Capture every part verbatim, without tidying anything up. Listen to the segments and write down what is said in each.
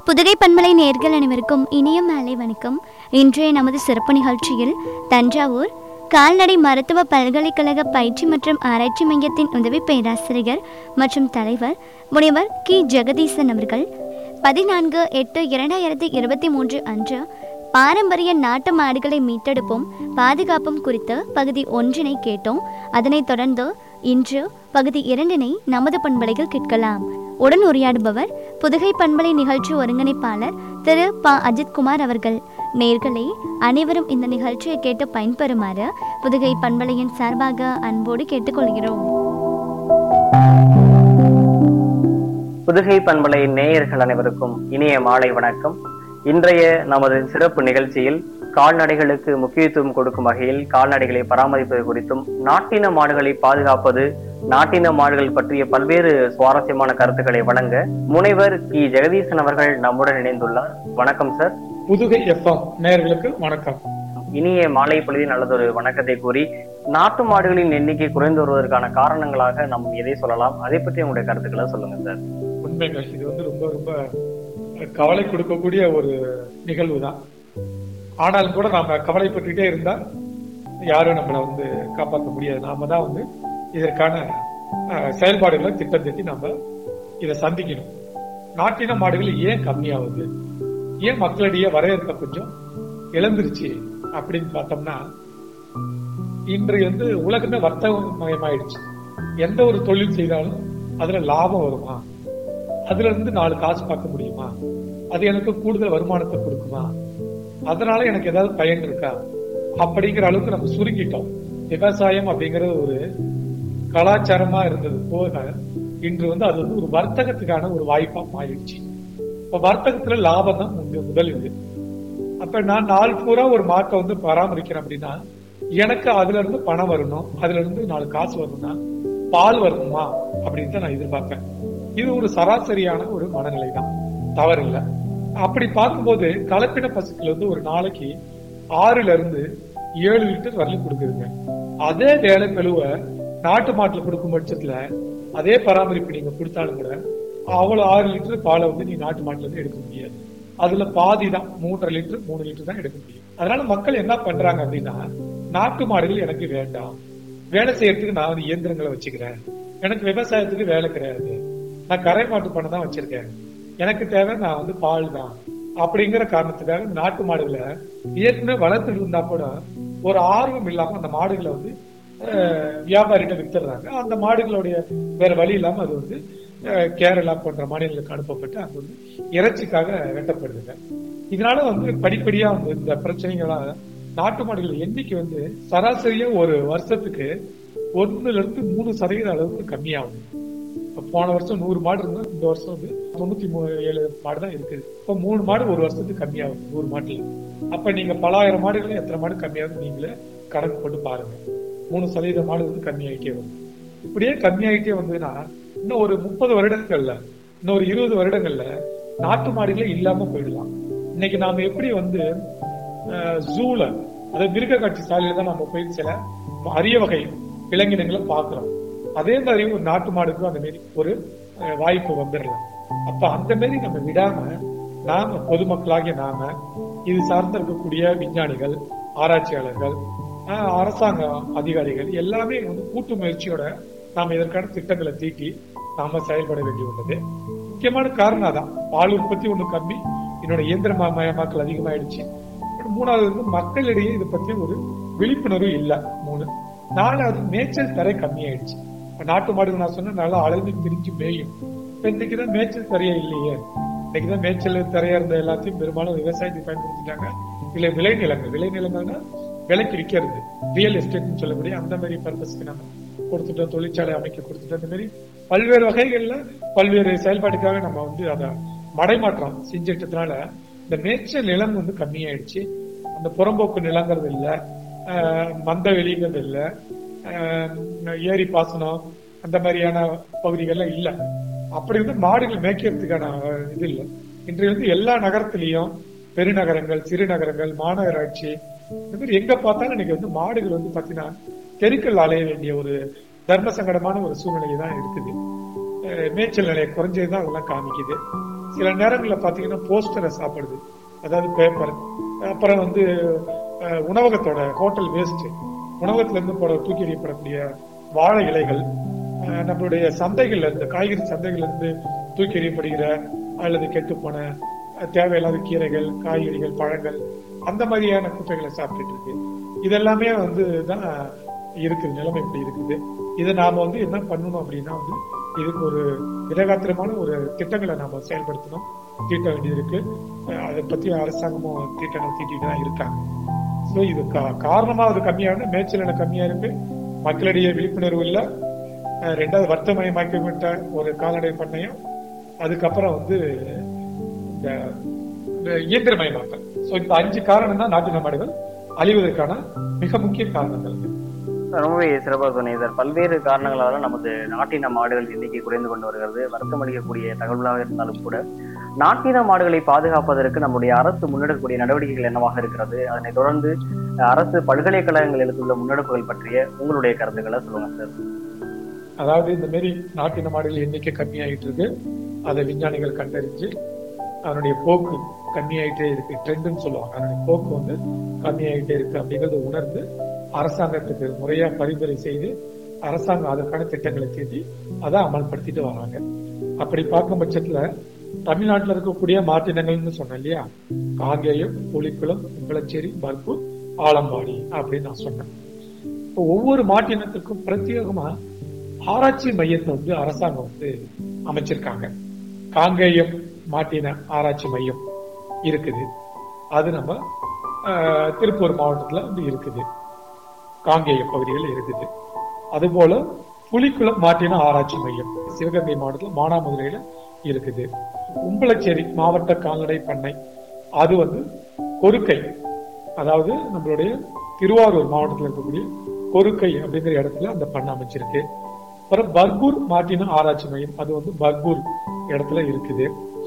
புதுகை பண்பலை நேயர்கள் அனைவருக்கும் இனிய மாலை வணக்கம். இன்றைய நமது சிறப்பு நிகழ்ச்சியில் தஞ்சாவூர் கால்நடை மருத்துவ பல்கலைக்கழக பயிற்சி மற்றும் ஆராய்ச்சி மையத்தின் உதவி பேராசிரியர் மற்றும் தலைவர் முனைவர் கி ஜெகதீசன் அவர்கள் பதினான்கு எட்டு இரண்டாயிரத்தி இருபத்தி மூன்று அன்று பாரம்பரிய நாட்டு மாடுகளை மீட்டெடுப்போம் பாதுகாப்பும் குறித்த பகுதி ஒன்றினை கேட்டோம். அதனைத் தொடர்ந்து இன்று பகுதி இரண்டினை நமது பண்பலையில் கேட்கலாம். உடன் உரையாடுபவர் புதுகை பண்பலை நிகழ்ச்சி ஒருங்கிணைப்பாளர் திரு ப அஜித்குமார் அவர்கள். நேயர்களே, அனைவரும் இந்த நிகழ்ச்சியை கேட்டு பயன்பெறுமாறு புதுகை பண்பலையின் சார்பாக அன்போடு கேட்டுக்கொள்கிறோம். புதுகை பண்பலை நேயர்கள் அனைவருக்கும் இனிய மாலை வணக்கம். இன்றைய நமது சிறப்பு நிகழ்ச்சியில் கால்நடைகளுக்கு முக்கியத்துவம் கொடுக்கும் வகையில் கால்நடைகளை பராமரிப்பது குறித்தும் நாட்டின மாடுகளை பாதுகாப்பது, நாட்டின மாடுகள் பற்றிய பல்வேறு சுவாரஸ்யமான கருத்துக்களை வழங்க முனைவர் கி ஜெகதீசன் அவர்கள் நம்முடன் இணைந்துள்ளார். வணக்கம் சார். புதுகை எஃப்எம் நேயர்களுக்கு வணக்கம். இனிய மாலை பொழுதில் நல்லதொரு வணக்கத்தை கூறி, நாட்டு மாடுகளின் எண்ணிக்கை குறைந்து வருவதற்கான காரணங்களாக நாம் எதை சொல்லலாம், அதை பற்றி உங்களுடைய கருத்துக்களை சொல்லுங்க சார். உண்மைகள் இது வந்து ரொம்ப ரொம்ப கவலை கொடுக்கக்கூடிய ஒரு நிகழ்வு தான். ஆனாலும் கூட நாம கவலைப்பட்டுட்டே இருந்தா யாரும் நம்மளை வந்து காப்பாற்ற முடியாது. நாம தான் வந்து இதற்கான செயல்பாடுகளை திட்டம் தட்டி நாம இதை சந்திக்கணும். நாட்டின மாடுகள் ஏன் கம்மியாகுது, ஏன் மக்களிடையே வரையறுக்க கொஞ்சம் இழந்துருச்சு அப்படின்னு பார்த்தோம்னா, இன்று வந்து உலகமே வர்த்தக மயமாயிடுச்சு. எந்த ஒரு தொழில் செய்தாலும் அதுல லாபம் வருமா, அதுல இருந்து நாலு காசு பார்க்க முடியுமா, அது எனக்கு கூடுதல் வருமானத்தை கொடுக்குமா, அதனால எனக்கு ஏதாவது பயன் இருக்கா அப்படிங்கிற அளவுக்கு நம்ம சுருங்கிட்டோம். விவசாயம் அப்படிங்கறது ஒரு கலாச்சாரமா இருந்தது போக இன்று வந்து அது வந்து ஒரு வர்த்தகத்துக்கான ஒரு வாய்ப்பா மாறிடுச்சு. இப்ப வர்த்தகத்துல லாபம் தான் முதல் இது. அப்ப நான் நாள் பூரா ஒரு மாட்டை வந்து பராமரிக்கிறேன் அப்படின்னா எனக்கு அதுல இருந்து பணம் வரணும், அதுல இருந்து நாலு காசு வரணும்னா பால் வரணுமா அப்படின்னு தான் நான் எதிர்பார்ப்பேன். இது ஒரு சராசரியான ஒரு மனநிலை தான், தவறு இல்லை. அப்படி பார்க்கும்போது கலப்பின பசுக்கள் வந்து ஒரு நாளைக்கு ஆறுல இருந்து ஏழு லிட்டர் வரலும் கொடுக்குதுங்க. அதே வேலை பெழுவ நாட்டு மாட்டுல கொடுக்கும் பட்சத்துல அதே பராமரிப்பு நீங்க கொடுத்தாலும் கூட அவ்வளவு ஆறு லிட்டர் பாலை வந்து நீ நாட்டு மாட்டுல இருந்து எடுக்க முடியாது. அதுல பாதி தான், மூன்றரை லிட்டர் மூணு லிட்டர் தான் எடுக்க முடியும். அதனால மக்கள் என்ன பண்றாங்க அப்படின்னா, நாட்டு மாடுகள் எனக்கு வேண்டாம், வேலை செய்யறதுக்கு நான் வந்து இயந்திரங்களை வச்சுக்கிறேன், எனக்கு விவசாயத்துக்கு வேலை கிடையாது, நான் கரை மாட்டு பண்ண தான் வச்சிருக்கேன், எனக்கு தேவை நான் வந்து பால் தான் அப்படிங்கிற காரணத்துக்காக நாட்டு மாடுகளை ஏற்கனவே வளர்த்துட்டு இருந்தா கூட ஒரு ஆர்வம் இல்லாம அந்த மாடுகளை வந்து வியாபாரிகிட்ட வித்துடுறாங்க. அந்த மாடுகளுடைய வேற வழி இல்லாம அது வந்து கேரளா போன்ற மாநிலங்களுக்கு அனுப்பப்பட்டு அங்க வந்து இறைச்சிக்காக வெட்டப்படுதுங்க. இதனால வந்து படிப்படியா வந்து இந்த பிரச்சனைகளா நாட்டு மாடுகள் எண்ணிக்கை வந்து சராசரியா ஒரு வருஷத்துக்கு ஒன்னுல இருந்து மூணு சதவீத அளவுக்கு கம்மியாகும். போன வருஷம் நூறு மாடு இருந்தா இந்த வருஷம் வந்து தொண்ணூத்தி மூணு ஏழு மாடு தான் இருக்குது. இப்ப மூணு மாடு ஒரு வருஷத்துக்கு கம்மியாகும் நூறு மாட்டுல. அப்ப நீங்க பல ஆயிரம் மாடுகள் எத்தனை மாடு கம்மியாகும் நீங்களே கணக்கு போட்டு பாருங்க. மூணு சதவீத மாடு வந்து கம்மியாயிட்டே வரும். இப்படியே கம்மியாயிட்டே வந்ததுன்னா இன்னும் ஒரு முப்பது வருடங்கள்ல இன்னொரு இருபது வருடங்கள்ல நாட்டு மாடுகளே இல்லாம போயிடலாம். இன்னைக்கு நாம எப்படி வந்து ஜூல அதாவது மிருக காட்சி சாலையில தான் நம்ம போய் சில அரிய வகை விலங்கினங்களை பாக்குறோம். அதே மாதிரி ஒரு நாட்டு மாடுக்கும் அந்த மாரி ஒரு வாய்ப்பு வந்துடலாம். அப்ப அந்த மாரி நம்ம விடாம நாம பொதுமக்களாகிய நாம இது சார்ந்த இருக்கக்கூடிய விஞ்ஞானிகள், ஆராய்ச்சியாளர்கள், அரசாங்க அதிகாரிகள் எல்லாமே வந்து கூட்டு முயற்சியோட நாம இதற்கான திட்டங்களை தீட்டி நாம செயல்பட வேண்டி உள்ளது. முக்கியமான காரணம் தான் பால் உற்பத்தி ஒண்ணு கம்மி, என்னோட இயந்திரமயமாக்கல் அதிகமாயிடுச்சு. மூணாவது வந்து மக்களிடையே இதை பத்தி ஒரு விழிப்புணர்வு இல்ல. மூணு நாலாவது மேய்ச்சல் தரை கம்மியாயிடுச்சு. நாட்டு மாடுகள் நான் சொன்ன நல்லா அழகு பிரிஞ்சு மேயும். இன்னைக்குதான் மேய்ச்சல் தரையா இல்லையே. இன்னைக்குதான் மேய்ச்சல் தரையா இருந்த எல்லாத்தையும் பெரும்பாலும் விவசாயத்துக்கு பயன்படுத்திட்டாங்க. இல்ல விளைநிலங்கள், விளைநிலங்கள்னா விலைக்கு விற்கிறது, ரியல் எஸ்டேட்னு சொல்லக்கூடிய அந்த மாதிரி பர்பஸ்க்கு நம்ம கொடுத்துட்டோம், தொழிற்சாலை அமைக்க கொடுத்துட்டோம். இந்த மாதிரி பல்வேறு வகைகள்ல பல்வேறு செயல்பாட்டுக்காக நம்ம வந்து அதை மடைமாற்றம் செஞ்சிட்டதுனால இந்த மேய்ச்சல் நிலம் வந்து கம்மியாயிடுச்சு. அந்த புறம்போக்கு நிலங்கிறது இல்ல, மந்த வெளிங்கிறது இல்ல, ஏரி பாசனம் அந்த மாதிரியான பகுதிகள்ல இல்ல. அப்படி வந்து மாடுகள் மேய்க்கிறதுக்கான இது இல்லை. இன்றைய வந்து எல்லா நகரத்திலையும் பெருநகரங்கள், சிறு நகரங்கள், மாநகராட்சி இந்த மாதிரி எங்க பார்த்தாலும் இன்னைக்கு வந்து மாடுகள் வந்து பாத்தீங்கன்னா தெருக்கள் அலைய வேண்டிய ஒரு தர்ம சங்கடமான ஒரு சூழ்நிலை தான் இருக்குது. மேய்ச்சல் நிலையை குறைஞ்சதுதான் அதெல்லாம் காமிக்குது. சில நேரங்களில் பாத்தீங்கன்னா போஸ்டரை சாப்பிடுது, அதாவது பேப்பர். அப்புறம் வந்து உணவகத்தோட ஹோட்டல் வேஸ்ட், உணவகத்துல இருந்து போட தூக்கி எறியப்படக்கூடிய வாழை இலைகள், நம்மளுடைய சந்தைகள்ல இருந்து காய்கறி சந்தைகள்ல இருந்து தூக்கி எறியப்படுகிற அல்லது கெட்டு போன தேவையில்லாத கீரைகள், காய்கறிகள், பழங்கள், அந்த மாதிரியான குப்பைகளை சாப்பிட்டுட்டு இருக்கு. இதெல்லாமே வந்து தான் இருக்குது, நிலைமை இப்படி இருக்குது. இதை நாம வந்து என்ன பண்ணணும் அப்படின்னா வந்து இதுக்கு ஒரு திடகாத்திரமான ஒரு திட்டங்களை நாம செயல்படுத்தணும், தீட்ட வேண்டியது இருக்கு. அதை பத்தி அரசாங்கமும் திட்டங்கள் தீட்டிட்டு தான் இருக்காங்க. ஸோ இது காரணமா அது கம்மியான மேய்ச்சல் கம்மியா இருக்கு, மக்களிடையே விழிப்புணர்வு இல்ல, ரெண்டாவது வர்த்தமயமாக்கப்பட்ட ஒரு கால்நடை பண்ணையம், அதுக்கப்புறம் வந்து இந்த இயந்திரமயமாக்கல். ஸோ இந்த அஞ்சு காரணம் தான் நாட்டு மாடுகள் அழிவதற்கான மிக முக்கிய காரணங்கள். ரொம்பவே சிறப்பாக சொன்னீங்க சார். பல்வேறு காரணங்களால நமது நாட்டின மாடுகள் எண்ணிக்கை குறைந்து கொண்டு வருகிறது. வருத்தம் அளிக்கக்கூடிய தகவலாக இருந்தாலும் கூட நாட்டின மாடுகளை பாதுகாப்பதற்கு நம்முடைய அரசு முன்னெடுக்கக்கூடிய நடவடிக்கைகள் என்னவாக இருக்கிறது, அதனை தொடர்ந்து அரசு பல்கலைக்கழகங்கள் எடுத்துள்ள முன்னெடுப்புகள் பற்றிய உங்களுடைய கருத்துக்களை சொல்லுங்க சார். அதாவது இந்த மாதிரி நாட்டின மாடுகள் எண்ணிக்கை கம்மியாயிட்டு இருக்கு, அதை விஞ்ஞானிகள் கண்டறிஞ்சு அதனுடைய போக்கு கம்மியாயிட்டே இருக்கு, ட்ரெண்டுன்னு சொல்லுவாங்க, அதனுடைய போக்கு வந்து கம்மியாயிட்டே இருக்கு அப்படிங்கறத உணர்ந்து அரசாங்கத்துக்கு முறையா பரிந்துரை செய்து அரசாங்கம் அதற்கான திட்டங்களை தீட்டி அதை அமல்படுத்திட்டு வராங்க. அப்படி பார்க்கும் பட்சத்துல தமிழ்நாட்டில் இருக்கக்கூடிய மாற்றினங்கள்னு சொன்னேன் இல்லையா, காங்கேயம், புலிக்குளம், உம்பளச்சேரி, பர்கூர், ஆலம்பாடி அப்படின்னு நான் சொன்னேன். இப்போ ஒவ்வொரு மாற்றினத்துக்கும் பிரத்யேகமா ஆராய்ச்சி மையத்தை வந்து அரசாங்கம் வந்து அமைச்சிருக்காங்க. காங்கேயம் மாட்டின ஆராய்ச்சி மையம் இருக்குது, அது நம்ம திருப்பூர் மாவட்டத்துல வந்து இருக்குது, காங்கேய பகுதியில் இருக்குது. அதுபோல புலிக்குளம் மாட்டின ஆராய்ச்சி மையம் சிவகங்கை மாவட்டத்தில் மானாமதுரையில இருக்குது. உம்பளச்சேரி மாவட்ட கால்நடை பண்ணை அது வந்து கொருக்கை, அதாவது நம்மளுடைய திருவாரூர் மாவட்டத்தில் இருக்கக்கூடிய கொருக்கை அப்படிங்கிற இடத்துல அந்த பண்ணை அமைச்சிருக்கு. அப்புறம் பர்கூர் மாட்டின ஆராய்ச்சி மையம் அது வந்து பர்கூர் இடத்துல இருக்குது.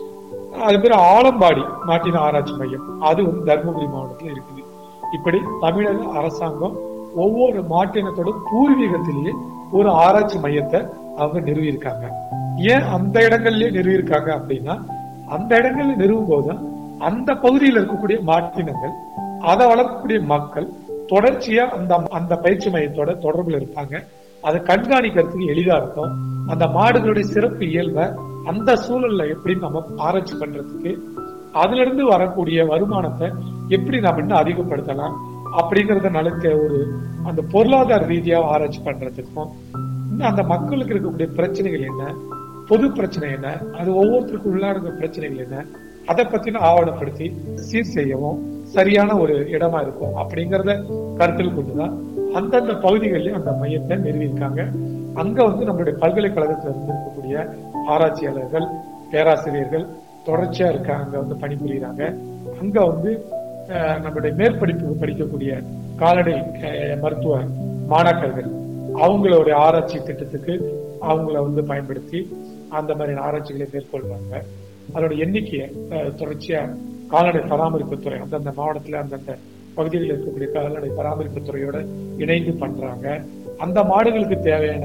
அது பேர் ஆலம்பாடி மாட்டின ஆராய்ச்சி மையம் அது வந்து தர்மபுரி மாவட்டத்தில் இருக்குது. இப்படி தமிழக அரசாங்கம் ஒவ்வொரு மாட்டினத்தோட பூர்வீகத்திலேயே ஒரு ஆராய்ச்சி மையத்தை அவங்க நிறுவியிருக்காங்க. ஏன் அந்த இடங்கள்லயே நிறுவியிருக்காங்க அப்படின்னா, அந்த இடங்கள்ல நிறுவும் போதுதான் அந்த பகுதியில் இருக்கக்கூடிய மாட்டினங்கள், அதை வளர்க்கக்கூடிய மக்கள் தொடர்ச்சியா அந்த அந்த பயிற்சி மையத்தோட தொடர்புல இருப்பாங்க. அதை கண்காணிக்கிறதுக்கு எளிதா இருக்கும். அந்த மாடுகளுடைய சிறப்பு இயல்பை அந்த சூழல்ல எப்படி நம்ம ஆராய்ச்சி பண்றதுக்கு, அதுல இருந்து வரக்கூடிய வருமானத்தை எப்படி நம்ம இன்னும் அதிகப்படுத்தலாம் அப்படிங்கறத நடக்க ஒரு அந்த பொருளாதார ரீதியா ஆராய்ச்சி பண்றதுக்கும், அந்த மக்களுக்கு இருக்கக்கூடிய பிரச்சனைகள் என்ன, பொது பிரச்சனை என்ன, அது ஒவ்வொருத்தருக்கும் உள்ளார்ந்த பிரச்சனைகள் என்ன, அதை பத்தின ஆவணப்படுத்தி சீர் செய்யவும் சரியான ஒரு இடமா இருக்கும் அப்படிங்கறத கருத்தில் கொண்டுதான் அந்தந்த பகுதிகளில் அந்த மையத்தை நிறுவியிருக்காங்க. அங்க வந்து நம்மளுடைய பல்கலைக்கழகத்துல இருந்து இருக்கக்கூடிய ஆராய்ச்சியாளர்கள், பேராசிரியர்கள் தொடர்ச்சியா இருக்காங்க, அங்க வந்து பணிபுரியுறாங்க. அங்க வந்து நம்மளுடைய மேற்படிப்பு படிக்கக்கூடிய கால்நடை மருத்துவ மாணாக்கர்கள் அவங்களோட ஆராய்ச்சி திட்டத்துக்கு அவங்கள வந்து பயன்படுத்தி அந்த மாதிரியான ஆராய்ச்சிகளை மேற்கொள்வாங்க. அதோட எண்ணிக்கையை தொடர்ச்சியா கால்நடை பராமரிப்பு துறை அந்தந்த மாவட்டத்துல அந்தந்த பகுதிகளில் இருக்கக்கூடிய கால்நடை பராமரிப்பு துறையோட இணைந்து பண்றாங்க. அந்த மாடுகளுக்கு தேவையான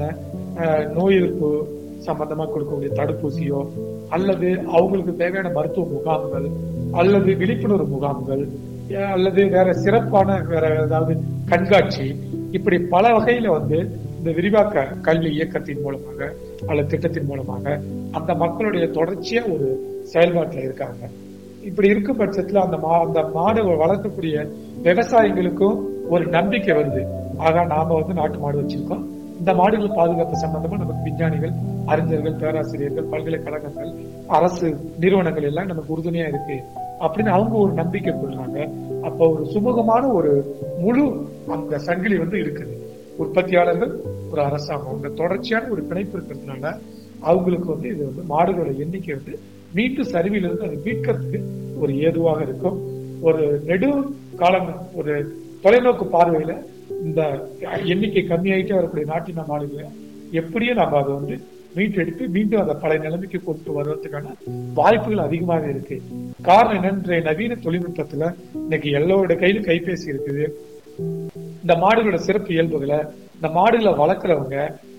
நோய் எதிர்ப்பு சம்பந்தமா கொடுக்கக்கூடிய தடுப்பூசியோ அல்லது அவங்களுக்கு தேவையான மருத்துவ முகாம்கள் அல்லது விழிப்புணர்வு முகாம்கள் அல்லது வேற சிறப்பான வேற ஏதாவது கண்காட்சி, இப்படி பல வகையில வந்து இந்த விரிவாக்க கல்வி இயக்கத்தின் மூலமாக அல்லது திட்டத்தின் மூலமாக அந்த மக்களுடைய தொடர்ச்சியா ஒரு செயல்பாட்டுல இருக்காங்க. இப்படி இருக்கும் பட்சத்துல அந்த மா அந்த மாடு வளர்க்கக்கூடிய விவசாயிகளுக்கும் ஒரு நம்பிக்கை வருது. ஆக நாம வந்து நாட்டு மாடு வச்சிருக்கோம், இந்த மாடுகள் பாதுகாப்பு சம்பந்தமா நமக்கு விஞ்ஞானிகள், அறிஞர்கள், பேராசிரியர்கள், பல்கலைக்கழகங்கள், அரசு நிறுவனங்கள் எல்லாம் நமக்கு உறுதுணையா இருக்கு அப்படின்னு அவங்க ஒரு நம்பிக்கை கொள்றாங்க. அப்ப ஒரு சுமூகமான ஒரு முழு அந்த சங்கிலி வந்து இருக்குது. உற்பத்தியாளர்கள், ஒரு அரசாங்கம், இந்த தொடர்ச்சியான ஒரு பிணைப்பு இருக்கிறதுனால அவங்களுக்கு வந்து இது வந்து மாடுகளோட எண்ணிக்கை வந்து மீட்டு சரிவிலிருந்து அதை மீட்கிறதுக்கு ஒரு ஏதுவாக இருக்கும். ஒரு நெடு காலம், ஒரு தொலைநோக்கு பார்வையில இந்த எண்ணிக்கை கம்மியாயிட்டே வரக்கூடிய நாட்டின மாடுகளை எப்படியும் நம்ம அதை வந்து மீட்டெடுத்து மீண்டும் அதை பழைய நிலைமைக்கு கொண்டு வருவதற்கான வாய்ப்புகள் அதிகமாக இருக்கு. காரணம் என்னன்ற நவீன தொழில்நுட்பத்துல இன்னைக்கு எல்லோருடைய கையில கைபேசி இருக்குது. இந்த மாடுகளோட சிறப்பு இயல்புகளை, இந்த மாடுகளை வளர்க்குறவங்க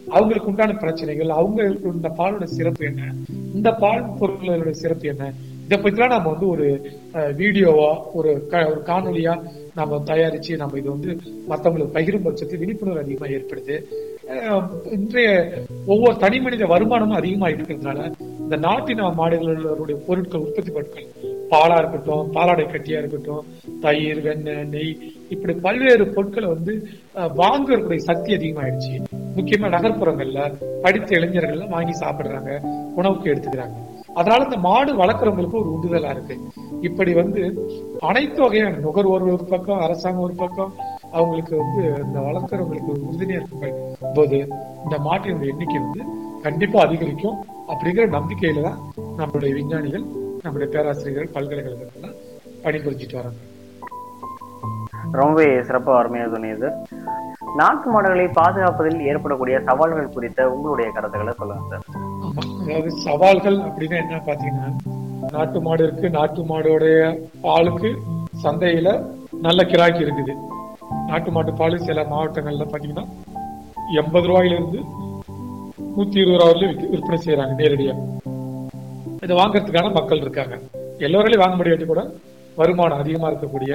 அவங்களுக்கு உண்டான பிரச்சனைகள், அவங்களுக்கு இந்த பாலோட சிறப்பு என்ன, இந்த பால் பொருட்களோட சிறப்பு என்ன, இதை பத்திலாம் நம்ம வந்து ஒரு வீடியோவா ஒரு ஒரு காணொலியா நம்ம தயாரிச்சு நம்ம இது வந்து மற்றவங்களுக்கு பகிரும் பட்சத்துக்கு விழிப்புணர்வு அதிகமா ஏற்படுது. இன்றைய ஒவ்வொரு தனி மனித வருமானமும் அதிகமா இருக்கிறதுனால இந்த நாட்டின மாடுகளுடைய பொருட்கள், உற்பத்தி பொருட்கள், பாலா இருக்கட்டும், பாலாடை கட்டியா இருக்கட்டும், தயிர், வெண்ணெய், நெய், இப்படி பல்வேறு பொருட்களை வந்து வாங்கக்கூடிய சக்தி அதிகமாயிடுச்சு. முக்கியமா நகர்ப்புறங்கள்ல படித்த இளைஞர்கள் வாங்கி சாப்பிடுறாங்க, உணவுக்கு எடுத்துக்கிறாங்க. அதனால இந்த மாடு வளர்க்குறவங்களுக்கு ஒரு உந்துதலா இருக்கு. இப்படி வந்து அனைத்து வகையான நுகர்வோர் ஒரு பக்கம், அரசாங்கம் ஒரு பக்கம், அவங்களுக்கு வந்து இந்த வளர்க்குறவங்களுக்கு ஒரு உறுதுணையா இருக்கும் போது இந்த மாட்டினுடைய எண்ணிக்கை வந்து கண்டிப்பா அதிகரிக்கும் அப்படிங்கிற நம்பிக்கையில தான் நம்மளுடைய விஞ்ஞானிகள், நம்முடைய பேராசிரியர்கள், பல்கலைக்கழகங்கள்லாம் பணிபுரிஞ்சிட்டு வராங்க. ரொம்பவே சிறப்பா அருமையாக சொன்னீங்க. நாட்டு மாடுகளை பாதுகாப்பதில் ஏற்படக்கூடிய சவால்கள் குறித்த உங்களுடைய கருத்துக்களை சொல்லுங்க சார். அதாவது சவால்கள் அப்படின்னா என்ன பாத்தீங்கன்னா, நாட்டு மாடு இருக்கு, நாட்டு மாடோடைய பாலுக்கு சந்தையில நல்ல கிராக்கி இருக்குது. நாட்டு மாட்டு பால் சில மாவட்டங்கள்ல பாத்தீங்கன்னா எண்பது ரூபாயில இருந்து நூத்தி இருபது ரூபாயில விற்பனை செய்யறாங்க நேரடியா. இதை வாங்கறதுக்கான மக்கள் இருக்காங்க. எல்லோரையும் வாங்க முடியாட்டி கூட வருமானம் அதிகமா இருக்கக்கூடிய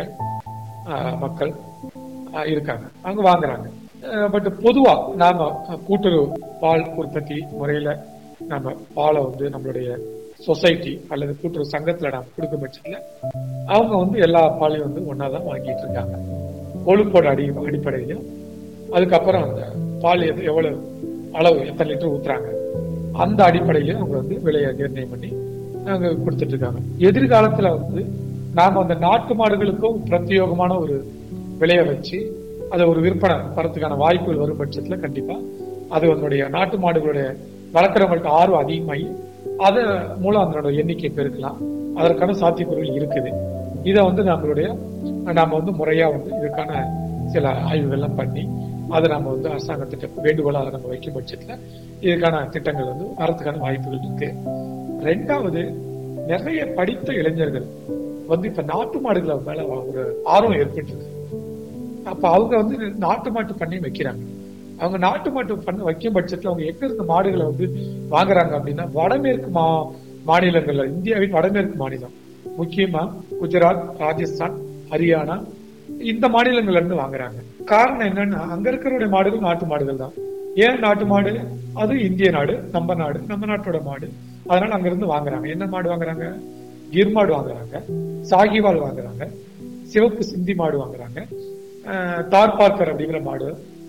மக்கள் இருக்காங்க, அவங்க வாங்குறாங்க. பட் பொதுவா நாம கூட்டுறவு பால் உற்பத்தி முறையில நம்ம பாலை வந்து நம்மளுடைய சொசைட்டி அல்லது கூட்டுறவு சங்கத்துல நாம கொடுக்கும் பட்சத்துல அவங்க வந்து எல்லா பாலையும் வந்து ஒன்னாதான் வாங்கிட்டு இருக்காங்க. கொழுப்போட அடி அடிப்படையிலும் அதுக்கப்புறம் அந்த பால் எவ்வளவு அளவு, எத்தனை லிட்டர் ஊத்துறாங்க, அந்த அடிப்படையிலும் அவங்க வந்து விலையை நிர்ணயம் பண்ணி நாங்க கொடுத்துட்டு இருக்காங்க. எதிர்காலத்துல வந்து நாம அந்த நாட்டு மாடுகளுக்கும் பிரத்யேகமான ஒரு விலையை வச்சு அதை ஒரு விற்பனை வரத்துக்கான வாய்ப்புகள் வரும் பட்சத்துல கண்டிப்பா அது அதனுடைய நாட்டு மாடுகளுடைய வளர்க்குறவங்களுக்கு ஆர்வம் அதிகமாகி அது மூலம் அதனோட எண்ணிக்கை பெருக்கலாம். அதற்கான சாத்தியக்கூறுகள் இருக்குது. இதை வந்து நம்மளுடைய நாம வந்து முறையா வந்து இதுக்கான சில ஆய்வுகள்லாம் பண்ணி அதை நம்ம வந்து அரசாங்கத்திட்ட வேண்டுகோளா அதை நம்ம வைக்கும் பட்சத்துல இதுக்கான திட்டங்கள் வந்து வரதுக்கான வாய்ப்புகள் இருக்கு. ரெண்டாவது, நிறைய படித்த இளைஞர்கள் வந்து இப்ப நாட்டு மாடுகளை மேல ஒரு ஆர்வம் ஏற்பட்டு இருக்கு. அப்ப அவங்க வந்து நாட்டு மாட்டு பண்ணி வைக்கிறாங்க. அவங்க நாட்டு மாட்டு பண்ண வைக்கும் பட்சத்துல அவங்க எங்க இருந்த மாடுகளை வந்து வாங்குறாங்க அப்படின்னா வடமேற்கு மா மாநிலங்கள்ல, இந்தியாவின் வடமேற்கு மாநிலம், முக்கியமா குஜராத், ராஜஸ்தான், ஹரியானா, இந்த மாநிலங்கள்ல இருந்து வாங்குறாங்க. காரணம் என்னன்னா அங்க இருக்கிற மாடுகள் நாட்டு மாடுகள் தான். ஏன் நாட்டு மாடு? அது இந்திய நாடு, நம்ம நாடு, நம்ம நாட்டோட மாடு. அதனால அங்க இருந்து வாங்குறாங்க. என்ன மாடு வாங்குறாங்க? கிர் மாடு வாங்குறாங்க, சாகிவால் வாங்குறாங்க, சிவப்பு சிந்தி மாடு வாங்குறாங்க, தார் பார்க்கர் அப்படிங்கிற மாடு,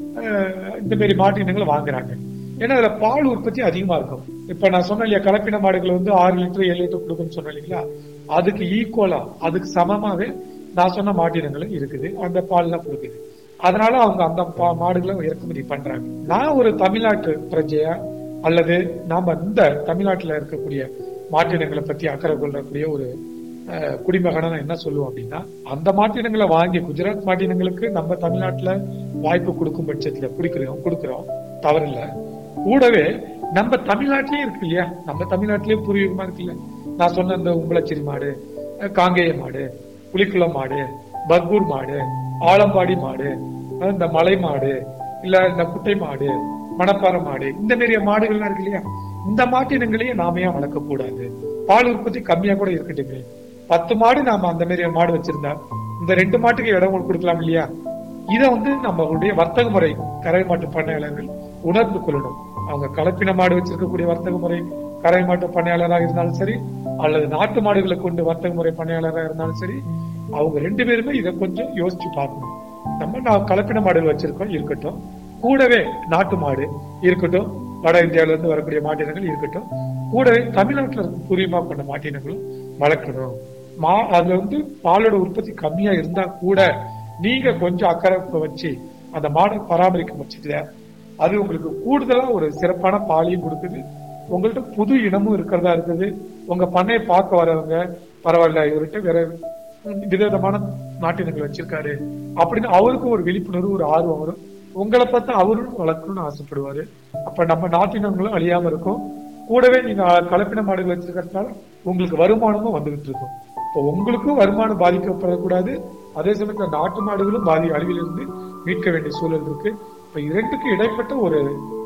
இந்த மாதிரி மாட்டு இனங்களை வாங்குறாங்க. ஏன்னா அதுல பால் உற்பத்தி அதிகமா இருக்கும். இப்ப நான் சொன்ன இல்லையா, கலப்பின மாடுகள் வந்து ஆறு லிட்டர் ஏழு லிட்டர் கொடுக்குன்னு சொன்னேன் இல்லைங்களா, அதுக்கு ஈக்குவலா அதுக்கு சமமாவே நான் சொன்ன மாட்டினங்களும் இருக்குது, அந்த பால் எல்லாம் கொடுக்குது. அதனால அவங்க அந்த மாடுகளை இறக்குமதி பண்றாங்க. நான் ஒரு தமிழ்நாட்டு பிரஜையா அல்லது நாம இந்த தமிழ்நாட்டுல இருக்கக்கூடிய மாட்டினங்களை பத்தி அக்கறை கொள்ளக்கூடிய ஒரு குடிமகனா நான் என்ன சொல்லுவோம் அப்படின்னா, அந்த மாட்டினங்களை வாங்கி குஜராத் மாட்டினங்களுக்கு நம்ம தமிழ்நாட்டுல வாய்ப்பு கொடுக்கும் பட்சத்துல குடிக்கிறோம் கொடுக்கிறோம் தவறில்ல. கூடவே நம்ம தமிழ்நாட்டிலயும் இருக்கு இல்லையா, நம்ம தமிழ்நாட்டிலயும் பூர்வீகமா இருக்குல்ல, நான் சொன்ன இந்த உம்பளச்சேரி மாடு, காங்கேய மாடு, புலிக்குளம் மாடு, பர்கூர் மாடு, ஆலம்பாடி மாடு, இந்த மலை மாடு, இல்ல இந்த குட்டை மாடு, மணப்பாறை மாடு, இந்த மாதிரி மாடுகள்லாம் இருக்கு இல்லையா, இந்த மாட்டினங்களையும் நாமையா வளர்க்க கூடாது. பால் உற்பத்தி கம்மியா கூட இருக்கட்டுமே. பத்து மாடு நாம அந்த மாதிரி மாடு வச்சிருந்தா இந்த ரெண்டு மாட்டுக்கு இடம் கொடுக்கலாம் இல்லையா. இதை வந்து நம்மளுடைய வர்த்தக முறை கரை மாட்டு பண்ணையாளர்கள் உணர்ந்து கொள்ளணும். அவங்க கலப்பின மாடு வச்சிருக்கக்கூடிய வர்த்தக முறை கரை மாட்டு பண்ணையாளராக இருந்தாலும் சரி, அல்லது நாட்டு மாடுகளை கொண்டு வர்த்தக முறை பண்ணையாளராக இருந்தாலும் சரி, அவங்க ரெண்டு பேருமே இதை கொஞ்சம் யோசிச்சு பார்க்கணும். நம்ம நான் கலப்பின மாடுகள் வச்சிருக்கோம் இருக்கட்டும், கூடவே நாட்டு மாடு இருக்கட்டும், வட இந்தியாவில இருந்து வரக்கூடிய மாட்டினங்கள் இருக்கட்டும், கூடவே தமிழ்நாட்டில் பூர்வீகமா கொண்ட மாட்டினங்களும் வளர்க்கணும். மா அதுல வந்து பாலோட உற்பத்தி கம்மியா இருந்தா கூட நீங்க கொஞ்சம் அக்கறை வச்சு அந்த மாடை பராமரிக்கும் பட்சத்துல அது உங்களுக்கு கூடுதலா ஒரு சிறப்பான பாலையும் கொடுக்குது. உங்கள்ட்ட புது இனமும் இருக்கிறதா இருக்குது. உங்க பண்ணையை பார்க்க வரவங்க பரவாயில்ல, இவர்கிட்ட வேற விதவிதமான நாட்டினங்கள் வச்சிருக்காரு அப்படின்னு அவருக்கு ஒரு விழிப்புணர்வு, ஒரு ஆர்வம் வரும். உங்களை பார்த்து அவரும் வளர்க்கணும்னு ஆசைப்படுவாரு. அப்ப நம்ம நாட்டினங்களும் அழியாம இருக்கும். கூடவே நீங்க கலப்பின மாடுகள் வச்சிருக்கிறதுனால உங்களுக்கு வருமானமும் வந்துகிட்டு இருக்கும். இப்போ உங்களுக்கும் வருமானம் பாதிக்கப்படக்கூடாது, அதே சமயத்துல நாட்டு மாடுகளும் பாதி அழிவிலிருந்து மீட்க வேண்டிய சூழல் இருக்கு. இப்ப இரண்டுக்கு இடைப்பட்ட ஒரு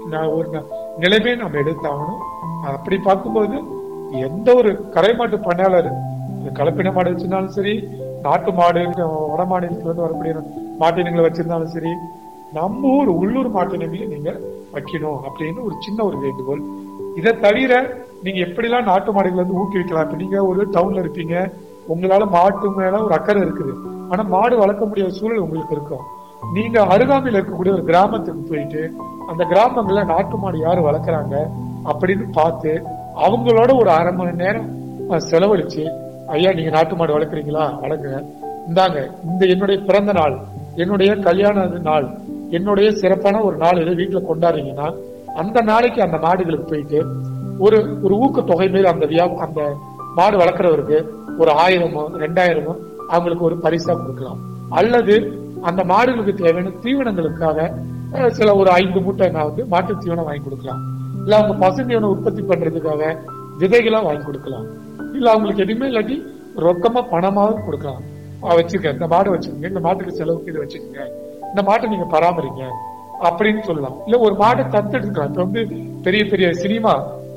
நான் ஒரு நிலைமையை நம்ம எடுத்தாகணும். அப்படி பார்க்கும்போது எந்த ஒரு கரைமாட்டு பண்ணையாளர் கலப்பின மாடு வச்சிருந்தாலும் சரி, நாட்டு மாடு வட மாநிலத்துல இருந்து வரக்கூடிய மாட்டினங்களை வச்சிருந்தாலும் சரி, நம்ம ஊர் உள்ளூர் மாட்டினங்களையும் நீங்க வைக்கணும் அப்படின்னு ஒரு சின்ன ஒரு வேண்டுகோள். இதை தவிர நீங்க எப்படிலாம் நாட்டு மாடுகளை வந்து ஊக்குவிக்கலாம். இப்ப நீங்க ஒரு டவுன்ல இருப்பீங்க, உங்களால மாட்டு மேல ஒரு அக்கறை இருக்குது, ஆனா மாடு வளர்க்க முடியாத சூழல் உங்களுக்கு இருக்கும். நீங்க அருகாமையில் இருக்கக்கூடிய ஒரு கிராமத்துக்கு போயிட்டு அந்த கிராமங்கள்ல நாட்டு மாடு யாரு வளர்க்குறாங்க அப்படின்னு பார்த்து அவங்களோட ஒரு அரை மணி நேரம் செலவழிச்சு, ஐயா நீங்க நாட்டு மாடு வளர்க்குறீங்களா, வளர்க்குங்க, இந்தாங்க இந்த என்னுடைய பிறந்த நாள், என்னுடைய கல்யாண நாள், என்னுடைய சிறப்பான ஒரு நாள் இதை வீட்டுல கொண்டாடுறீங்கன்னா அந்த நாளைக்கு அந்த மாடுகளுக்கு போயிட்டு ஒரு ஒரு ஊக்கத்தொகை மேல் அந்த அந்த மாடு வளர்க்குறவருக்கு ஒரு ஆயிரமோ ரெண்டாயிரமோ அவங்களுக்கு ஒரு பரிசா கொடுக்கலாம். அல்லது அந்த மாடுகளுக்கு தேவையான தீவனங்களுக்காக சில ஒரு ஐந்து மூட்டை நான் வந்து மாட்டு தீவனம் வாங்கி கொடுக்கலாம். இல்ல அவங்க பசு தீவனம் உற்பத்தி பண்றதுக்காக விதைகளா வாங்கி கொடுக்கலாம். இல்ல அவங்களுக்கு எதுவுமே இல்லாட்டி ரொக்கமா பணமாவும் கொடுக்கலாம். வச்சுக்க இந்த மாடு வச்சுக்கோங்க, இந்த மாட்டுக்கு செலவுக்கு இது வச்சுக்கோங்க, இந்த மாட்டை நீங்க பராமரிங்க அப்படின்னு சொல்லலாம். இல்ல ஒரு மாடை தத்தெடுக்கலாம். இப்ப வந்து பெரிய பெரிய சினிமா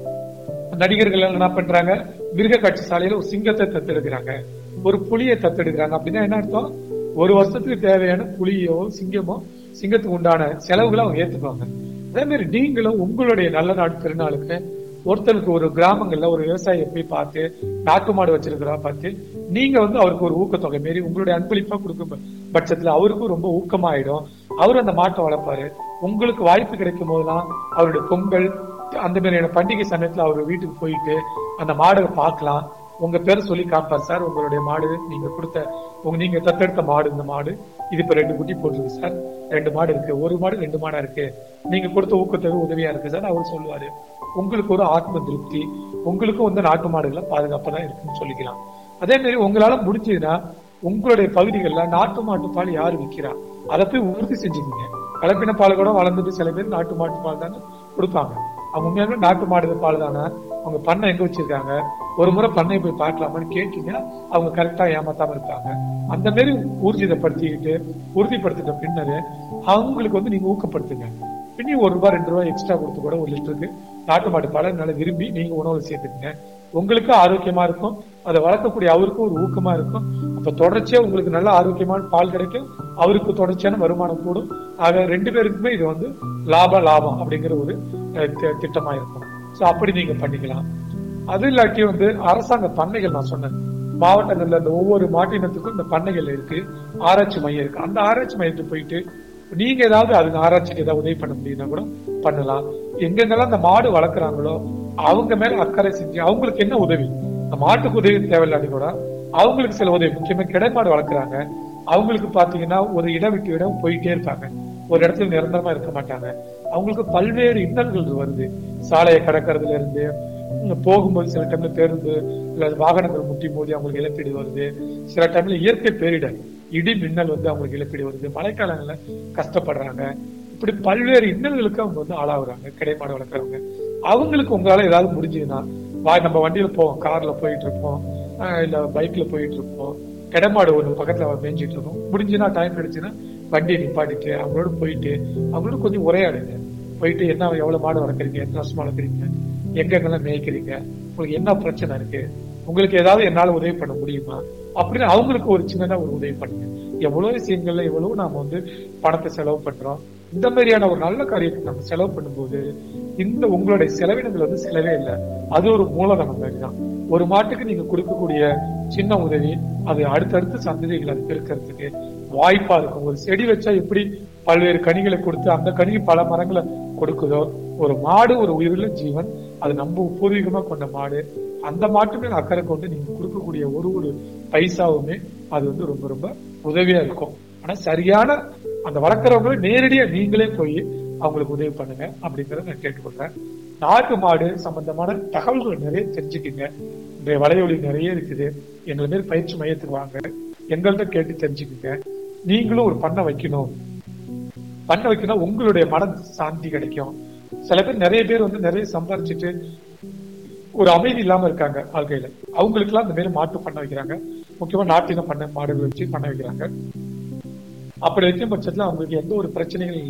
நடிகர்கள் என்ன பண்றாங்க, மிருக காட்சி சாலையில ஒரு சிங்கத்தை தத்தெடுக்கிறாங்க, ஒரு புலியை தத்தெடுக்கிறாங்க. அப்படின்னா என்ன அர்த்தம், ஒரு வருஷத்துக்கு தேவையான புலியோ சிங்கமோ சிங்கத்துக்கு உண்டான செலவுகளை அவங்க ஏத்துப்பாங்க. அதே மாதிரி நீங்களும் உங்களுடைய நல்ல நாடு திருநாளுக்கு ஒருத்தருக்கு ஒரு கிராமங்கள்ல ஒரு விவசாயியை போய் பார்த்து நாட்டு மாடு வச்சிருக்கிறா பார்த்து நீங்க வந்து அவருக்கு ஒரு ஊக்கத்தொகை மாரி உங்களுடைய அன்பளிப்பா கொடுக்கும் பட்சத்துல அவருக்கும் ரொம்ப ஊக்கமாயிடும். அவரு அந்த மாட்டை வளர்ப்பாரு. உங்களுக்கு வாய்ப்பு கிடைக்கும் போதெல்லாம் அவருடைய பொங்கல் அந்த மாதிரியான பண்டிகை சமயத்துல அவர் வீட்டுக்கு போயிட்டு அந்த மாடை பார்க்கலாம். உங்க பேரை சொல்லி காப்பாரு, சார் உங்களுடைய மாடு நீங்க கொடுத்த உங்க நீங்க தத்தெடுத்த மாடு இந்த மாடு இது இப்ப ரெண்டு குட்டி போட்டுருக்கு சார், ரெண்டு மாடு இருக்கு, ஒரு மாடு ரெண்டு மாடா இருக்கு, நீங்க கொடுத்த ஊக்கத்தொகை உதவியா இருக்கு சார் அவர் சொல்லுவாரு. உங்களுக்கு ஒரு ஆத்ம திருப்தி, உங்களுக்கும் வந்து நாட்டு மாடுகளை பாதுகாப்பா தான் இருக்குன்னு சொல்லிக்கலாம். அதே மாதிரி உங்களால முடிஞ்சதுன்னா உங்களுடைய பகுதிகளில் நாட்டு மாட்டு பால் யாரு விற்கிறா அதை போய் உறுதி செஞ்சுக்கீங்க. கலப்பின பால் கூட வளர்ந்துட்டு சில பேர் நாட்டு மாட்டு பால் தானே கொடுப்பாங்க. அவங்க உண்மையாலுமே நாட்டு மாடு பால் தானே, அவங்க பண்ணை எங்க வச்சிருக்காங்க, ஒரு முறை பண்ணையை போய் பார்க்கலாமான்னு கேட்டீங்கன்னா அவங்க கரெக்டா ஏமாத்தாம இருப்பாங்க. அந்த மாதிரி ஊர்ஜிதப்படுத்திக்கிட்டு உறுதிப்படுத்திட்ட பின்னரு அவங்களுக்கு வந்து நீங்க ஊக்கப்படுத்துங்க. பின்னி ஒரு ரூபாய் ரெண்டு ரூபாய் எக்ஸ்ட்ரா கொடுத்து கூட ஒரு லிட்டருக்கு நாட்டு மாட்டு பாலை நல்லா விரும்பி நீங்க உணவு சேர்த்துக்கங்க. உங்களுக்கு ஆரோக்கியமா இருக்கும், அதை வளர்க்கக்கூடிய அவருக்கும் ஒரு ஊக்கமா இருக்கும். அப்ப தொடர்ச்சியா உங்களுக்கு நல்ல ஆரோக்கியமான பால் கிடைக்கும், அவருக்கு தொடர்ச்சியான வருமானம் கூடும். ஆக ரெண்டு பேருக்குமே இது வந்து லாப லாபம் அப்படிங்கிற ஒரு திட்டமா இருக்கும். சோ அப்படி நீங்க பண்ணிக்கலாம். அது இல்லாட்டி வந்து அரசாங்க பண்ணைகள் நான் சொன்னேன் மாவட்டங்கள்ல இந்த ஒவ்வொரு மாட்டினத்துக்கும் இந்த பண்ணைகள் இருக்கு, ஆராய்ச்சி மையம் இருக்கு. அந்த ஆராய்ச்சி மையத்துக்கு போயிட்டு நீங்க ஏதாவது அதுக்கு ஆராய்ச்சிக்கு ஏதாவது உதவி பண்ண முடியும்னா கூட பண்ணலாம். எங்கெங்கெல்லாம் அந்த மாடு வளர்க்குறாங்களோ அவங்க மேல அக்கறை செஞ்சு அவங்களுக்கு என்ன உதவி, இந்த மாட்டுக்கு உதவி தேவையில்லாட்டி கூட அவங்களுக்கு சில உதவி, முக்கியமா கிடைமாடு வளர்க்குறாங்க அவங்களுக்கு பாத்தீங்கன்னா ஒரு இடம் விட்டு இடம் போயிட்டே இருப்பாங்க, ஒரு இடத்துல நிரந்தரமா இருக்க மாட்டாங்க. அவங்களுக்கு பல்வேறு இன்னல்கள் வருது, சாலையை கடக்கிறதுல இருந்து போகும்போது சில டைம்ல பேருந்து இல்ல வாகனங்கள் முட்டி மோதி அவங்களுக்கு இழப்பீடு வருது, சில டைம்ல இயற்கை பேரிடர் இடி மின்னல் வந்து அவங்களுக்கு இழப்பீடு வருது, மழைக்காலங்கள்ல கஷ்டப்படுறாங்க. இப்படி பல்வேறு இன்னல்களுக்கு அவங்க வந்து ஆளாகுறாங்க கிடைமாடு வளர்க்குறவங்க. அவங்களுக்கு உங்களால ஏதாவது முடிஞ்சதுன்னா வா நம்ம வண்டியில போவோம், கார்ல போயிட்டு இருப்போம் இல்ல பைக்ல போயிட்டு இருப்போம், கிடைமாடு ஒரு பக்கத்துல மேய்ஞ்சிட்டு இருக்கோம், முடிஞ்சுன்னா டைம் கிடைச்சுன்னா வண்டியை நிப்பாட்டிட்டு அவங்களோட போயிட்டு அவங்களோட கொஞ்சம் உரையாடுங்க. போயிட்டு என்ன எவ்வளவு மாடு வளர்க்குறீங்க, எத்தனை வருஷமா வளர்க்குறீங்க, எங்கெங்கெல்லாம் மேய்க்கிறீங்க, உங்களுக்கு என்ன பிரச்சனை இருக்கு, உங்களுக்கு ஏதாவது என்னால உதவி பண்ண முடியுமா அப்படின்னு அவங்களுக்கு ஒரு சின்னதா ஒரு உதவி பண்ணுங்க. எவ்வளவு விஷயங்கள்ல எவ்வளவு நாம வந்து பணத்தை செலவு பண்றோம், இந்த மாதிரியான ஒரு நல்ல காரியத்தை நம்ம செலவு பண்ணும்போது இந்த உங்களுடைய செலவினங்கள் வந்து செலவே இல்லை, அது ஒரு மூலதனம் மாதிரி தான். ஒரு மாட்டுக்கு நீங்க கொடுக்கக்கூடிய சின்ன உதவி அது அடுத்தடுத்து சந்ததிகள் அது பெருக்கிறதுக்கு வாய்ப்பா இருக்கும். ஒரு செடி வச்சா எப்படி பல்வேறு கனிகளை கொடுத்து அந்த கனி பல மரங்களை கொடுக்குதோ, ஒரு மாடு ஒரு உயிருள்ள ஜீவன், அது நம்ம பூர்வீகமா கொண்ட மாடு, அந்த மாட்டு மேல அக்கறை கொண்டு நீங்க கொடுக்கக்கூடிய ஒரு ஒரு பைசாவுமே அது வந்து ரொம்ப ரொம்ப உதவியா இருக்கும். ஆனா சரியான அந்த வளர்க்குறவங்களை நேரடியா நீங்களே போய் அவங்களுக்கு உதவி பண்ணுங்க அப்படிங்கறத நான் கேட்டுக்கொள்றேன். நாட்டு மாடு சம்பந்தமான தகவல்கள் நிறைய தெரிஞ்சுக்குங்க. இன்றைய வலையொலி நிறைய இருக்குது, எங்களை மாரி பயிற்சி மையத்துக்கு வாங்க, எங்கள்கிட்ட கேட்டு தெரிஞ்சுக்குங்க. நீங்களும் ஒரு பண்ணை வைக்கணும், பண்ணை வைக்கணும் உங்களுடைய மன சாந்தி கிடைக்கும். சில பேர் நிறைய பேர் வந்து நிறைய சம்பாரிச்சுட்டு ஒரு அமைதி இல்லாம இருக்காங்க வாழ்க்கையில, அவங்களுக்கு எல்லாம் இந்த மாதிரி மாட்டு பண்ண வைக்கிறாங்க, முக்கியமா நாட்டின பண்ண மாடுகள் வச்சு பண்ண வைக்கிறாங்க. அப்படி வைக்கும் பட்சத்துல அவங்களுக்கு எந்த ஒரு பிரச்சனைகளும் இல்லை,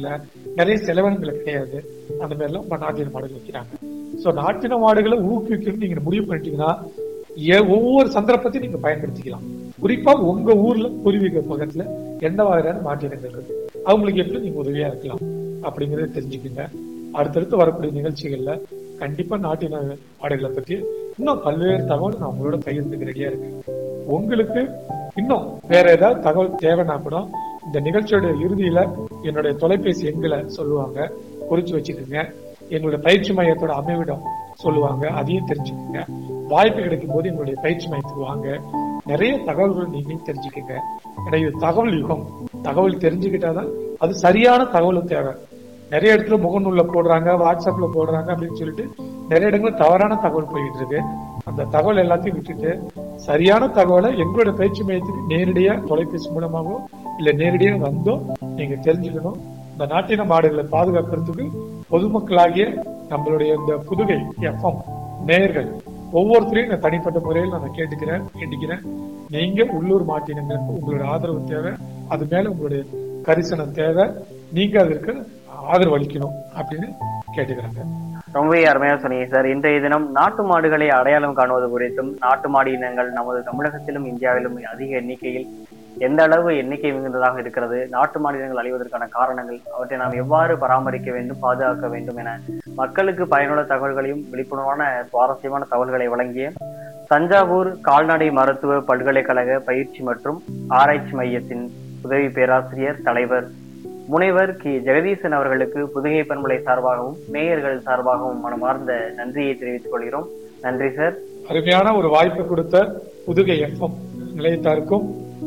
நிறைய செலவினங்கள் கிடையாது. அந்த மாதிரி எல்லாம் நாட்டின மாடுகள் வைக்கிறாங்க. சோ நாட்டின மாடுகளை ஊக்குவிக்கணும்னு நீங்க முடிவு பண்ணிட்டீங்கன்னா ஒவ்வொரு சந்தர்ப்பத்தையும் நீங்க பயன்படுத்திக்கலாம். குறிப்பா உங்க ஊர்ல பூர்வீக பக்கத்துல எந்த வகையான மாற்றினங்கள் இருக்கு, அவங்களுக்கு எப்படி நீங்க உதவியா இருக்கலாம் அப்படிங்கறத தெரிஞ்சுக்கங்க. அடுத்தடுத்து வரக்கூடிய நிகழ்ச்சிகள்ல கண்டிப்பா நாட்டின மாடுகளை பற்றி இன்னும் பல்வேறு தகவல் நான் உங்களோட பகிர்ந்துக்க ரெடியா இருக்கேன். உங்களுக்கு இன்னும் வேற ஏதாவது தகவல் தேவைன்னா கூட இந்த நிகழ்ச்சியோட இறுதியில என்னுடைய தொலைபேசி எண்களை சொல்லுவாங்க, குறிச்சு வச்சுக்கோங்க. எங்களுடைய பயிற்சி மையத்தோட அமைவிடம் சொல்லுவாங்க, அதையும் தெரிஞ்சுக்கோங்க. வாய்ப்பு கிடைக்கும் போது எங்களுடைய பயிற்சி மையத்துக்கு வாங்க, நிறைய தகவல்கள் நீங்களும் தெரிஞ்சுக்கங்க. ஏன்னா இது தகவல் யுகம், தகவல் தெரிஞ்சுக்கிட்டாதான் அது சரியான தகவலும் தேவை. நிறைய இடத்துல முகநூல்ல போடுறாங்க, வாட்ஸ்அப்ல போடுறாங்க அப்படின்னு சொல்லிட்டு நிறைய இடத்துல தவறான தகவல் போயிட்டு இருக்கு. அந்த தகவல் எல்லாத்தையும் விட்டுட்டு சரியான தகவலை எங்களுடைய பயிற்சி மையத்துக்கு நேரடியா தொலைபேசி மூலமாகவோ இல்ல நேரடியா வந்தோ நீங்க தெரிஞ்சுக்கணும். இந்த நாட்டின மாடுகளை பாதுகாக்கிறதுக்கு பொதுமக்களாகிய நம்மளுடைய இந்த புதுகை எஃப்எம் நேயர்கள் ஒவ்வொருத்தரையும் நான் தனிப்பட்ட முறையில் நான் கேட்டுக்கிறேன் கேட்டுக்கிறேன் நீங்க உள்ளூர் மாட்டினங்களுக்கு உங்களுடைய ஆதரவு தேவை, அது மேல உங்களுடைய கரிசனம் தேவை. நீங்க அதற்கு ஆதரவு அளிக்கணும் அப்படின்னு கேட்டுக்கிறாங்க. ரொம்பவே அருமையா சொன்னீங்க சார். இன்றைய தினம் நாட்டு மாடுகளை அடையாளம் காணுவது குறித்தும், நாட்டு மாடு இனங்கள் நமது தமிழகத்திலும் இந்தியாவிலும் அதிக எண்ணிக்கையில் எந்த அளவு எண்ணிக்கை மிகுந்ததாக இருக்கிறது, நாட்டு மாடு இனங்கள் அழிவதற்கான காரணங்கள், அவற்றை நாம் எவ்வாறு பராமரிக்க வேண்டும், பாதுகாக்க வேண்டும் என மக்களுக்கு பயனுள்ள தகவல்களையும் விழிப்புணர்வான சுவாரஸ்யமான தகவல்களை வழங்கிய தஞ்சாவூர் கால்நடை மருத்துவ பல்கலைக்கழக பயிற்சி மற்றும் ஆராய்ச்சி மையத்தின் உதவி பேராசிரியர் தலைவர் முனைவர் கி ஜெகதீசன் அவர்களுக்கு புதுகை பண்பலை சார்பாகவும் நேயர்கள் சார்பாகவும் மனமார்ந்த நன்றியை தெரிவித்துக் கொள்கிறோம். நன்றி சார். அருமையான ஒரு வாய்ப்பு கொடுத்த புதுகை எஃப்எம் நிலையத்தாருக்கும்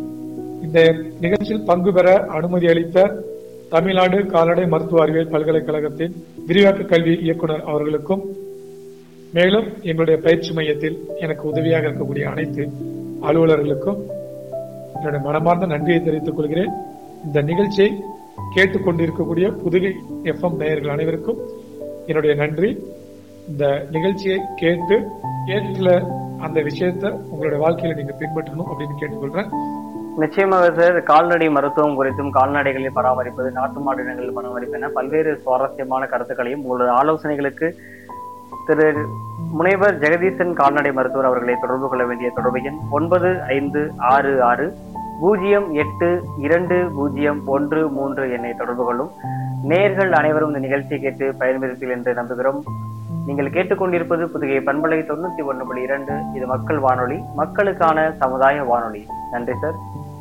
இந்த நிகழ்ச்சியில் பங்கு பெற அனுமதி அளித்த தமிழ்நாடு கால்நடை மருத்துவ அறிவியல் பல்கலைக்கழகத்தின் விரிவாக்க கல்வி இயக்குனர் அவர்களுக்கும், மேலும் எங்களுடைய பயிற்சி மையத்தில் எனக்கு உதவியாக இருக்கக்கூடிய அனைத்து அலுவலர்களுக்கும் என்னுடைய மனமார்ந்த நன்றியை தெரிவித்துக் கொள்கிறேன். இந்த நிகழ்ச்சியை கேட்டுக்கொண்டிருக்கக்கூடிய புதுகை எஃப்எம் நேயர்கள் அனைவருக்கும் என்னுடைய நன்றி. இந்த நிகழ்ச்சியை கேட்டு கேட்டுல அந்த விஷயத்த உங்களுடைய வாழ்க்கையில நீங்க பின்பற்றணும் அப்படின்னு கேட்டுக்கொள்றேன். நிச்சயமாக சார். கால்நடை மருத்துவம் குறித்தும், கால்நடைகளை பராமரிப்பது, நாட்டு மாடு இனங்கள் பராமரிப்பு என பல்வேறு சுவாரஸ்யமான கருத்துக்களையும் உங்களது ஆலோசனைகளுக்கு திரு முனைவர் ஜெகதீசன் கால்நடை மருத்துவர் அவர்களை தொடர்பு கொள்ள வேண்டிய தொடர்பு எண் ஒன்பது ஐந்து ஆறு ஆறு பூஜ்ஜியம் எட்டு இரண்டு பூஜ்ஜியம் ஒன்று மூன்று எண்ணை தொடர்பு கொள்ளும். நேயர்கள் அனைவரும் இந்த நிகழ்ச்சியை கேட்டு பயன்பெறுவீர்கள் என்று நம்புகிறோம். நீங்கள் கேட்டுக்கொண்டிருப்பது புதுகை பண்பலை தொண்ணூத்தி ஒன்று புள்ளி இரண்டு. இது மக்கள் வானொலி, மக்களுக்கான சமுதாய வானொலி. நன்றி சார்.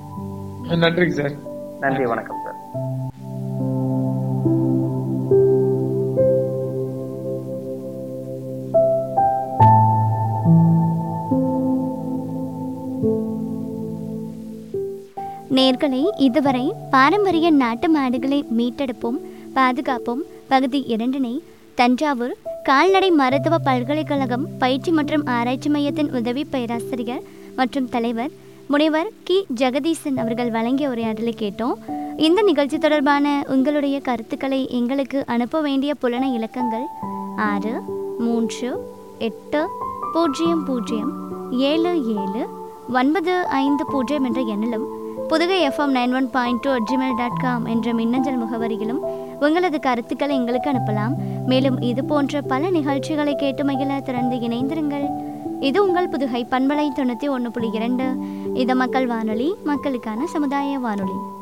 நன்றி சார். நன்றி, வணக்கம் சார். நேர்களை இதுவரை பாரம்பரிய நாட்டு மாடுகளை மீட்டெடுப்போம் பாதுகாப்போம் பகுதி இரண்டினை தஞ்சாவூர் கால்நடை மருத்துவ பல்கலைக்கழகம் பயிற்சி மற்றும் ஆராய்ச்சி மையத்தின் உதவி பேராசிரியர் மற்றும் தலைவர் முனைவர் கி ஜெகதீசன் அவர்கள் வழங்கிய உரையாடலை கேட்டோம். இந்த நிகழ்ச்சி தொடர்பான உங்களுடைய கருத்துக்களை எங்களுக்கு அனுப்ப வேண்டிய புலன இலக்கங்கள் ஆறு மூன்று எட்டு பூஜ்ஜியம் பூஜ்ஜியம் ஏழு ஏழு ஒன்பது ஐந்து பூஜ்ஜியம் என்ற எண்ணிலும், Pudugai FM nine one point two at Gmail dot com என்ற மின்னஞ்சல் முகவரியிலும் உங்களது கருத்துக்களை எங்களுக்கு அனுப்பலாம். மேலும் இது போன்ற பல நிகழ்ச்சிகளை கேட்டு மகிழ திறந்து இணைந்திருங்கள். இது உங்கள் புதுகை பண்பலை தொண்ணூற்றி ஒன்று புள்ளி இரண்டு. இது மக்கள் வானொலி, மக்களுக்கான சமுதாய வானொலி.